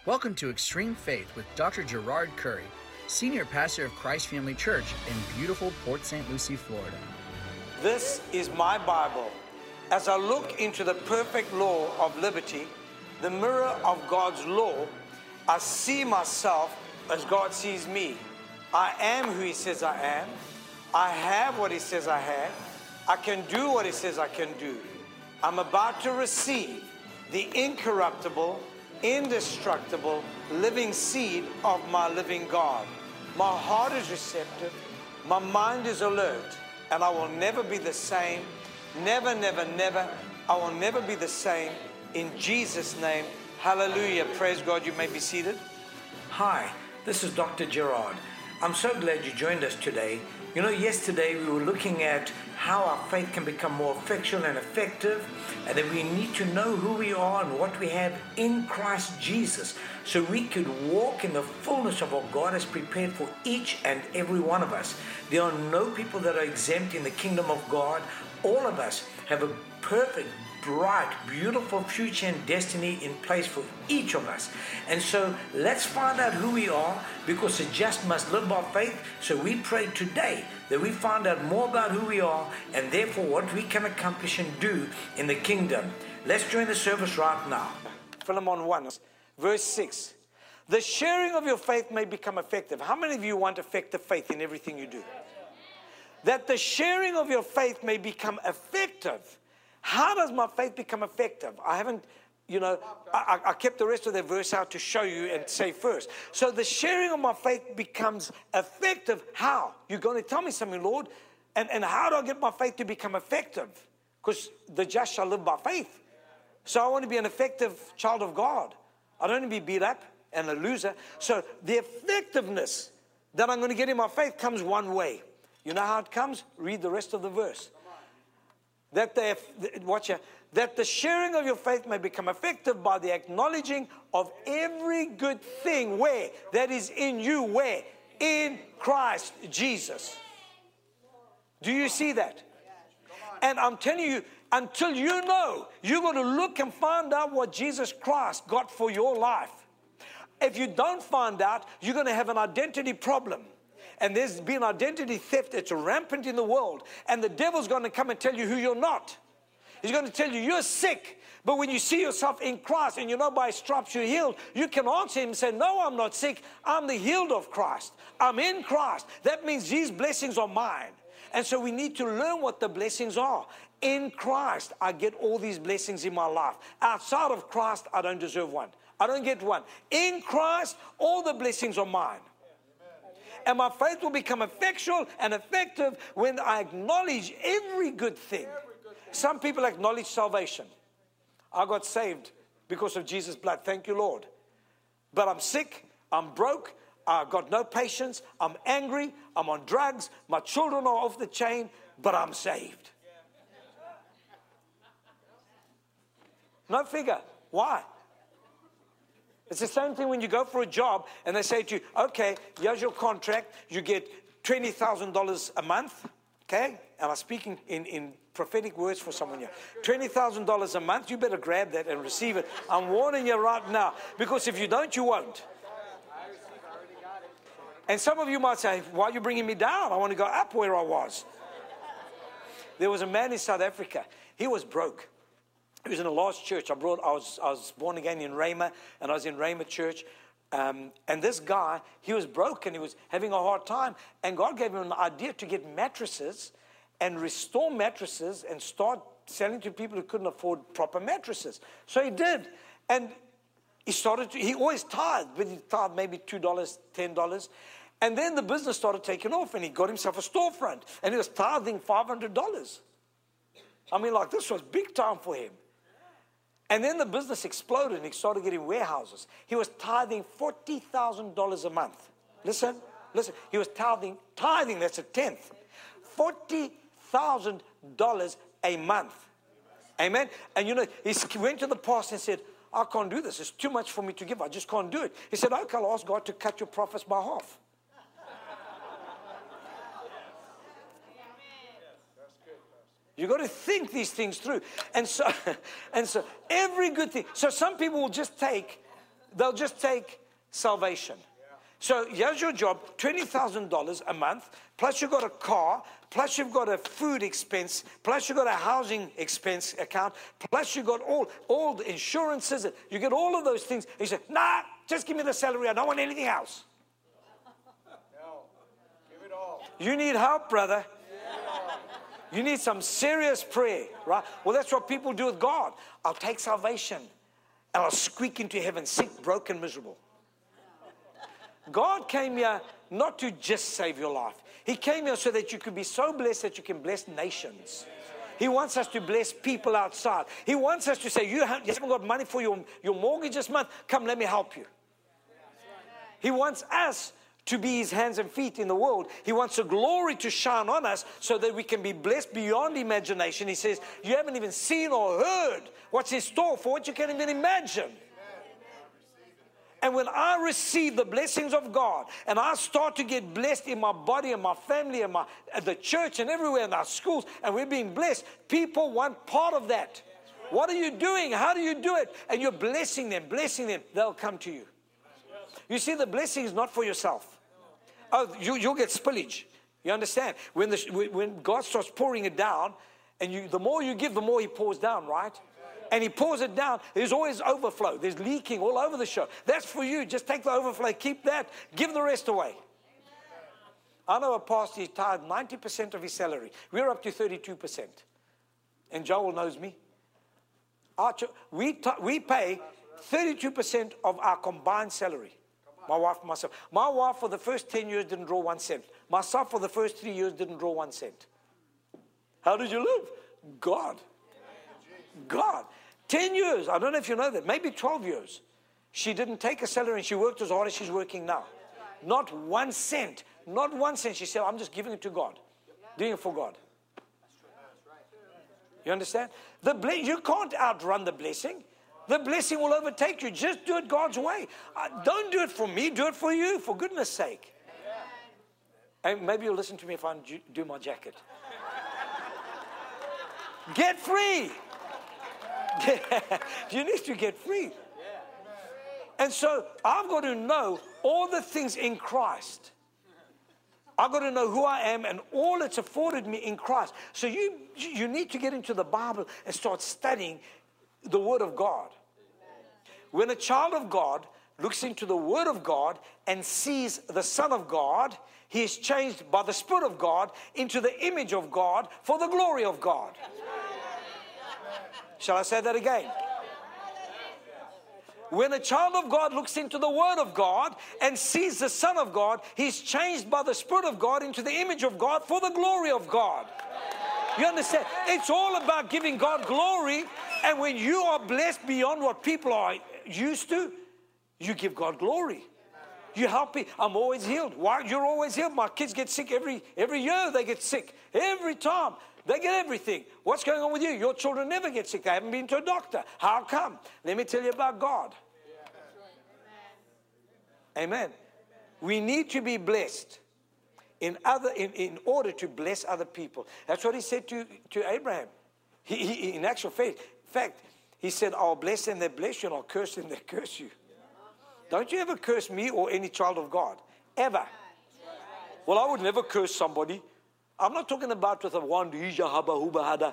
Welcome to Extreme Faith with Dr. Gerard Curry, Senior Pastor of Christ Family Church in beautiful Port St. Lucie, Florida. This is my Bible. As I look into the perfect law of liberty, the mirror of God's law, I see myself as God sees me. I am who He says I am. I have what He says I have. I can do what He says I can do. I'm about to receive the incorruptible, indestructible, living seed of my living God. My heart is receptive. My mind is alert. And I will never be the same. Never, never, never. I will never be the same. In Jesus' name, hallelujah. Praise God. You may be seated. Hi, this is Dr. Gerard. I'm so glad you joined us today. You know, yesterday we were looking at how our faith can become more effectual and effective, and that we need to know who we are and what we have in Christ Jesus, so we could walk in the fullness of what God has prepared for each and every one of us. There are no people that are exempt in the kingdom of God. All of us have a perfect, bright, beautiful future and destiny in place for each of us. And so let's find out who we are, because the just must live by faith. So we pray today that we find out more about who we are, and therefore what we can accomplish and do in the kingdom. Let's join the service right now. Philemon 1, verse 6. The sharing of your faith may become effective. How many of you want effective faith in everything you do? That the sharing of your faith may become effective. How does my faith become effective? I haven't, I kept the rest of the verse out to show you and say first. So the sharing of my faith becomes effective. How? You're going to tell me something, Lord. And how do I get my faith to become effective? Because the just shall live by faith. So I want to be an effective child of God. I don't want to be beat up and a loser. So the effectiveness that I'm going to get in my faith comes one way. You know how it comes? Read the rest of the verse. That the sharing of your faith may become effective by the acknowledging of every good thing where that is in you, where in Christ Jesus. Do you see that? And I'm telling you, until you know, you're going to look and find out what Jesus Christ got for your life. If you don't find out, you're going to have an identity problem. And there's been identity theft. It's rampant in the world. And the devil's going to come and tell you who you're not. He's going to tell you you're sick. But when you see yourself in Christ and you know by His stripes you're healed, you can answer Him and say, no, I'm not sick. I'm the healed of Christ. I'm in Christ. That means these blessings are mine. And so we need to learn what the blessings are. In Christ, I get all these blessings in my life. Outside of Christ, I don't deserve one. I don't get one. In Christ, all the blessings are mine. And my faith will become effectual and effective when I acknowledge every good thing. Some people acknowledge salvation. I got saved because of Jesus' blood. Thank you, Lord. But I'm sick. I'm broke. I've got no patience. I'm angry. I'm on drugs. My children are off the chain. But I'm saved. No figure. Why? It's the same thing when you go for a job and they say to you, okay, here's your contract. You get $20,000 a month, okay? And I'm speaking in prophetic words for someone here. $20,000 a month, you better grab that and receive it. I'm warning you right now, because if you don't, you won't. And some of you might say, why are you bringing me down? I want to go up where I was. There was a man in South Africa. He was broke. He was in a large church. I was born again in Rhema, and I was in Rhema church. And this guy, he was broke and he was having a hard time. And God gave him an idea to get mattresses and restore mattresses and start selling to people who couldn't afford proper mattresses. So he did. And he always tithed, but he tithed maybe $2, $10. And then the business started taking off, and he got himself a storefront. And he was tithing $500. I mean, like, this was big time for him. And then the business exploded and he started getting warehouses. He was tithing $40,000 a month. Listen. He was tithing, that's a tenth. $40,000 a month. Amen. And he went to the pastor and said, I can't do this. It's too much for me to give. I just can't do it. He said, okay, I'll ask God to cut your profits by half. You've got to think these things through. And so every good thing. So some people will just take they'll just take salvation. So here's your job, $20,000 a month, plus you've got a car, plus you've got a food expense, plus you've got a housing expense account, plus you've got all the insurances. You get all of those things. You say, nah, just give me the salary. I don't want anything else. No, give it all. You need help, brother. You need some serious prayer, right? Well, that's what people do with God. I'll take salvation and I'll squeak into heaven, sick, broken, miserable. God came here not to just save your life. He came here so that you could be so blessed that you can bless nations. He wants us to bless people outside. He wants us to say, you haven't got money for your mortgage this month? Come, let me help you. He wants us to be his hands and feet in the world. He wants the glory to shine on us so that we can be blessed beyond imagination. He says, you haven't even seen or heard what's in store for what you can't even imagine. And when I receive the blessings of God and I start to get blessed in my body and my family and the church and everywhere in our schools, and we're being blessed, people want part of that. What are you doing? How do you do it? And you're blessing them, they'll come to you. You see, the blessing is not for yourself. Oh, you'll get spillage. You understand? When God starts pouring it down, and the more you give, the more he pours down, right? And he pours it down. There's always overflow. There's leaking all over the show. That's for you. Just take the overflow. Keep that. Give the rest away. I know a pastor, he tithed 90% of his salary. We're up to 32%. And Joel knows me. We pay 32% of our combined salary. My wife and myself. My wife for the first 10 years didn't draw 1 cent. Myself for the first 3 years didn't draw 1 cent. How did you live? God. 10 years, I don't know if you know that, maybe 12 years. She didn't take a salary and she worked as hard as she's working now. Not 1 cent. Not 1 cent. She said, I'm just giving it to God. Doing it for God. You understand? You can't outrun the blessing. The blessing will overtake you. Just do it God's way. Don't do it for me. Do it for you, for goodness sake. And maybe you'll listen to me if I do my jacket. Get free. You need to get free. And so I've got to know all the things in Christ. I've got to know who I am and all it's afforded me in Christ. So you need to get into the Bible and start studying the Word of God. When a child of God looks into the Word of God and sees the Son of God, he is changed by the Spirit of God into the image of God for the glory of God. Shall I say that again? When a child of God looks into the Word of God and sees the Son of God, he's changed by the Spirit of God into the image of God for the glory of God. You understand? It's all about giving God glory. And when you are blessed beyond what people are used to, you give God glory. You help me. I'm always healed. Why? You're always healed. My kids get sick every year. They get sick every time. They get everything. What's going on with you? Your children never get sick. They haven't been to a doctor. How come? Let me tell you about God. Amen. We need to be blessed in order to bless other people. That's what he said to Abraham. He in actual fact, he said, I'll bless them that bless you and I'll curse them that curse you. Don't you ever curse me or any child of God. Ever. Well, I would never curse somebody. I'm not talking about with a wand. You know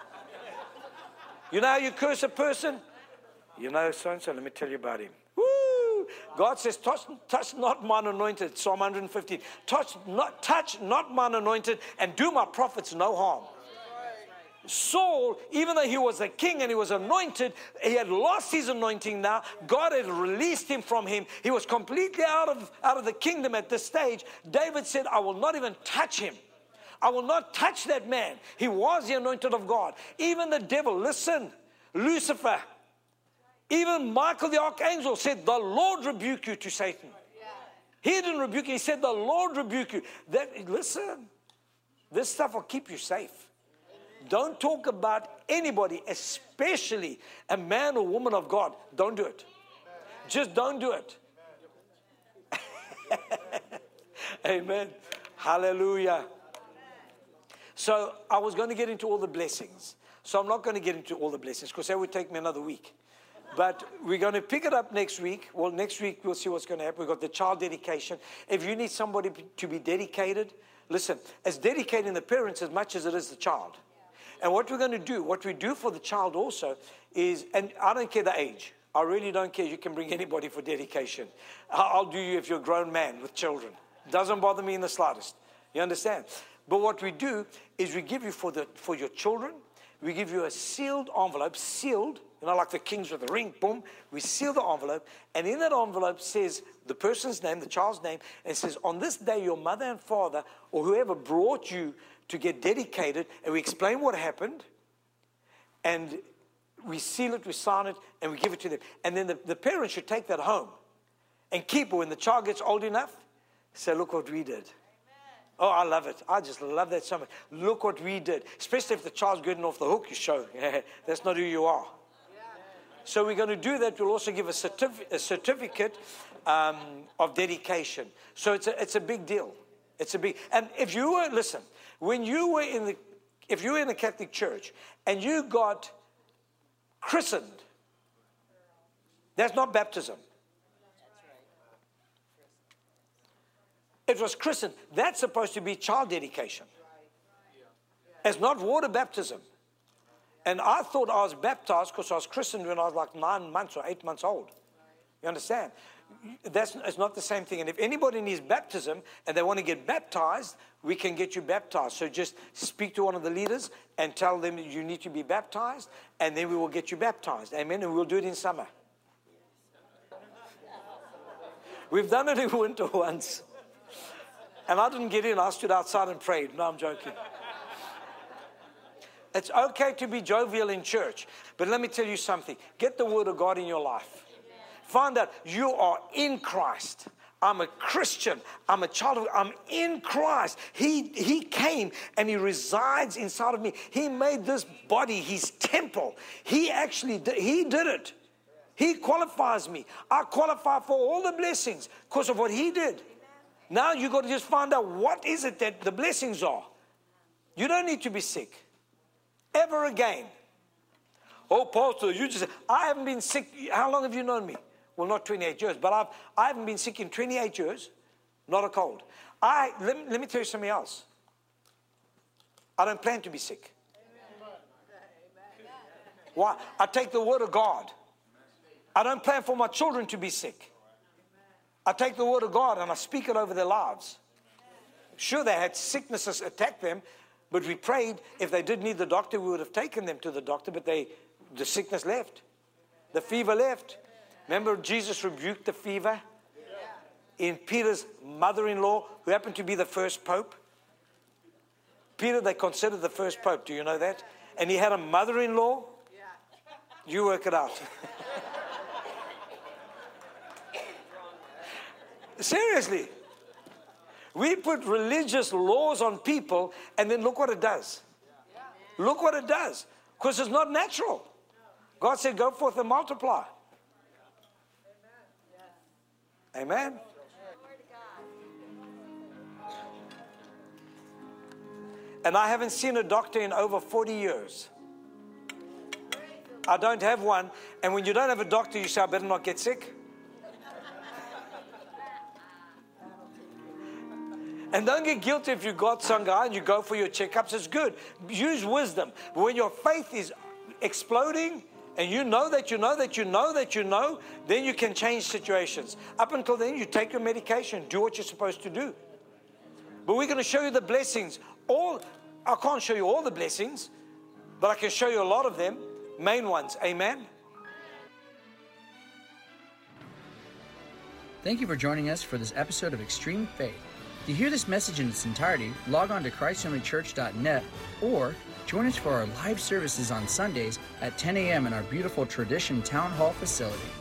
how you curse a person? You know, so-and-so, let me tell you about him. Woo! God says, touch not mine anointed, Psalm 115. Touch not mine anointed and do my prophets no harm. Saul, even though he was a king and he was anointed, he had lost his anointing now. God had released him from him. He was completely out of the kingdom at this stage. David said, I will not even touch him. I will not touch that man. He was the anointed of God. Even the devil, listen, Lucifer, even Michael the archangel said, the Lord rebuke you to Satan. He didn't rebuke you. He said, the Lord rebuke you. Listen, this stuff will keep you safe. Don't talk about anybody, especially a man or woman of God. Don't do it. Just don't do it. Amen. Hallelujah. So I was going to get into all the blessings. So I'm not going to get into all the blessings because that would take me another week. But we're going to pick it up next week. Well, next week we'll see what's going to happen. We've got the child dedication. If you need somebody to be dedicated, listen, it's dedicating the parents as much as it is the child. And what we're going to do, what we do for the child also is, and I don't care the age. I really don't care. You can bring anybody for dedication. I'll do you if you're a grown man with children. Doesn't bother me in the slightest. You understand? But what we do is we give you for your children, we give you a sealed envelope, sealed, like the kings with the ring, boom. We seal the envelope, and in that envelope says the person's name, the child's name, and it says, on this day, your mother and father, or whoever brought you to get dedicated, and we explain what happened, and we seal it, we sign it, and we give it to them. And then the parents should take that home and keep it when the child gets old enough. Say, look what we did. Oh, I love it. I just love that so much. Look what we did. Especially if the child's getting off the hook, you show. That's not who you are. So we're going to do that. We'll also give a certificate of dedication. So it's a big deal. It's a big. And if you were, listen, when you were if you were in the Catholic Church and you got christened, that's not baptism. It was christened. That's supposed to be child dedication. It's not water baptism. And I thought I was baptized because I was christened when I was like 9 months or 8 months old. You understand? It's not the same thing. And if anybody needs baptism and they want to get baptized, we can get you baptized. So just speak to one of the leaders and tell them you need to be baptized, and then we will get you baptized. Amen? And we'll do it in summer. We've done it in winter once. And I didn't get in. I stood outside and prayed. No, I'm joking. It's okay to be jovial in church. But let me tell you something. Get the word of God in your life. Find out you are in Christ. I'm a Christian. I'm a child of God. I'm in Christ. He came and He resides inside of me. He made this body His temple. He did it. He qualifies me. I qualify for all the blessings because of what He did. Now you got to just find out what is it that the blessings are. You don't need to be sick ever again. Oh, Pastor, I haven't been sick. How long have you known me? Well, not 28 years, but I haven't been sick in 28 years. Not a cold. Let me tell you something else. I don't plan to be sick. Why? I take the word of God. I don't plan for my children to be sick. I take the word of God and I speak it over their lives. Sure, they had sicknesses attack them, but we prayed. If they did need the doctor, we would have taken them to the doctor, but the sickness left. The fever left. Remember, Jesus rebuked the fever in Peter's mother-in-law, who happened to be the first pope. Peter, they considered the first pope. Do you know that? And he had a mother-in-law. You work it out. Seriously. We put religious laws on people, and then look what it does. Look what it does. Because it's not natural. God said, go forth and multiply. Amen. And I haven't seen a doctor in over 40 years. I don't have one. And when you don't have a doctor, you say, I better not get sick. And don't get guilty if you got some guy and you go for your checkups. It's good. Use wisdom. But when your faith is exploding and you know that you know that you know that you know, then you can change situations. Up until then, you take your medication. Do what you're supposed to do. But we're going to show you the blessings. I can't show you all the blessings, but I can show you a lot of them. Main ones. Amen. Thank you for joining us for this episode of Extreme Faith. To hear this message in its entirety, log on to ChristFamilyChurch.net or join us for our live services on Sundays at 10 a.m. in our beautiful Tradition Town Hall facility.